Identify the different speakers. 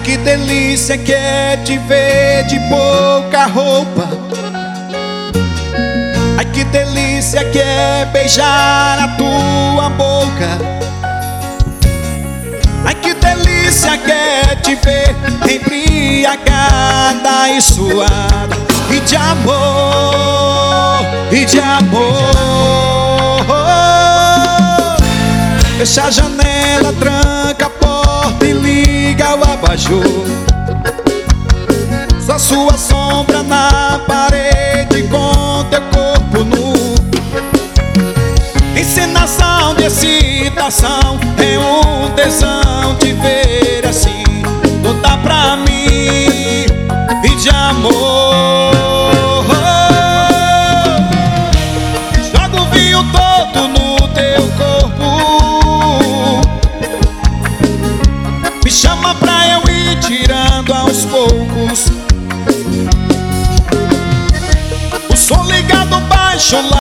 Speaker 1: que delícia que é te ver de pouca roupa. Ai, que delícia que é beijar a tua boca. Ai, que delícia que é te ver embriagada e suada. E de amor, e de amor. Fecha a janela, tranca a porta e liga o abajur. Só sua sombra na parede com teu corpo nu. Encenação de excitação, é um tesão te ver assim. Conta pra mim, e de amor. Joga o vinho todo no teu corpo. Me chama pra eu ir tirando aos poucos. O som ligado baixo lá.